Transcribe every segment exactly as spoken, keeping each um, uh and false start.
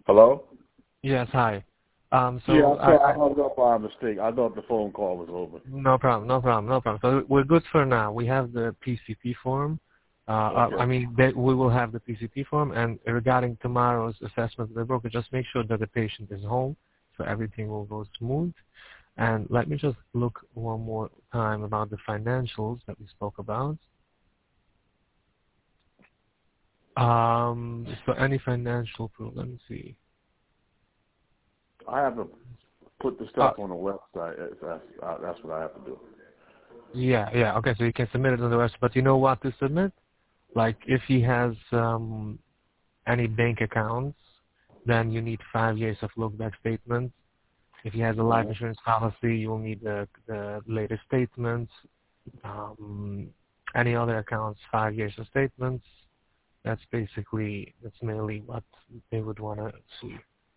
Hello? Yes, hi. Um, Yeah, so I'm I, sorry. I I, hung up by mistake. I thought the phone call was over. no problem, no problem, no problem. So we're good for now. We have the P C P form. Uh, uh, I Okay. mean, they, we will have the P C P form, and regarding tomorrow's assessment of the broker, just make sure that the patient is home, so everything will go smooth. And let me just look one more time about the financials that we spoke about. Um, so any financial proof, let me see. I have to put the Uh, stuff on the website. That's, that's, uh, that's what I have to do. yeah, yeah, okay, so you can submit it on the website, but you know what to submit? Like if he has um, any bank accounts, then you need five years of look-back statements. If he has a life hmm insurance policy, you will need the, the latest statements. Um, any other accounts, five years of statements. That's basically, that's mainly what they would want to see.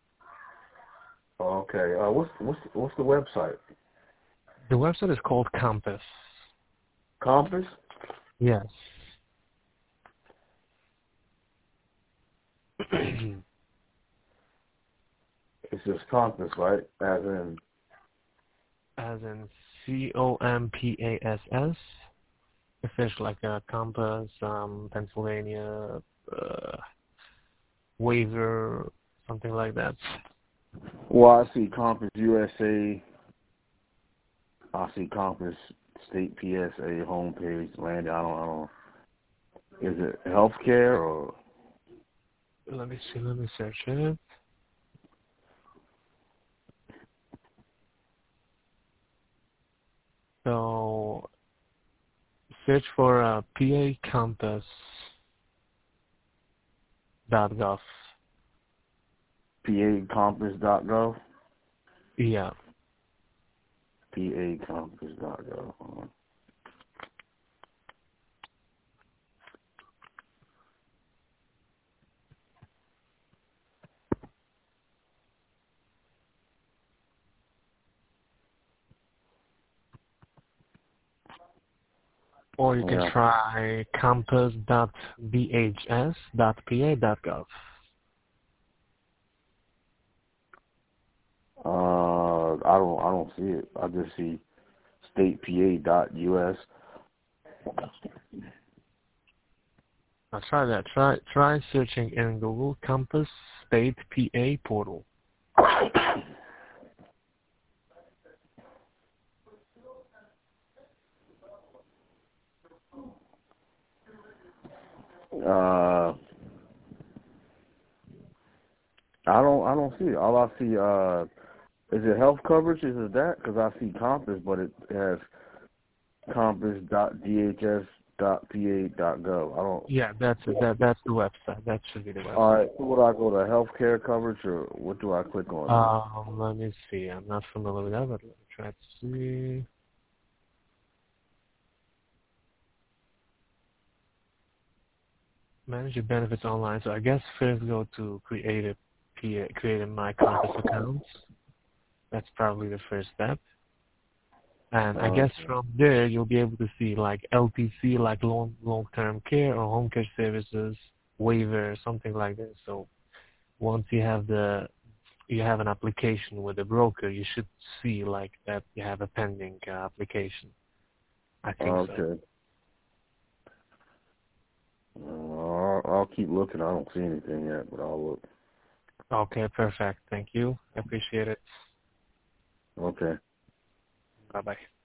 Okay. Uh, what's what's what's the website? The website is called Compass. Compass? Yes. It's just Compass, right? As in. As in C O M P A S S. A fish like a Compass, um, Pennsylvania, uh, waiver, something like that. Well, I see Compass U S A. I see Compass State P S A homepage landing. I don't. I don't. Is it healthcare or? Let me see, let me search it. So, search for uh, P A Compass dot gov. P A compass dot gov. Yeah. P A compass dot gov. Or you can Yeah. try compass dot b h s dot p a dot gov. Uh, I don't. I don't see it. I just see state p a dot u s. Now try that. Try try searching in Google Compass State P A portal. Uh, I don't. I don't see it. All I see. Uh, is it health coverage? Is it that? Because I see Compass, but it has compass dot d h s dot p a dot gov. I don't. Yeah, that's it. That that's the website. That should be the All website. right. So would I go to healthcare coverage, or what do I click on? Um, let me see. I'm not familiar with that, but let me try to see. Manage your benefits online. So I guess first go to create a P A, create a My Compass account. That's probably the first step. And I guess Okay. from there you'll be able to see like L T C, like long long term care or home care services, waiver, something like this. So once you have the you have an application with a broker, you should see like that you have a pending uh, application. I think so. Okay. Uh, I'll, I'll keep looking. I don't see anything yet, but I'll look. Okay, perfect. Thank you. I appreciate it. Okay. Bye bye.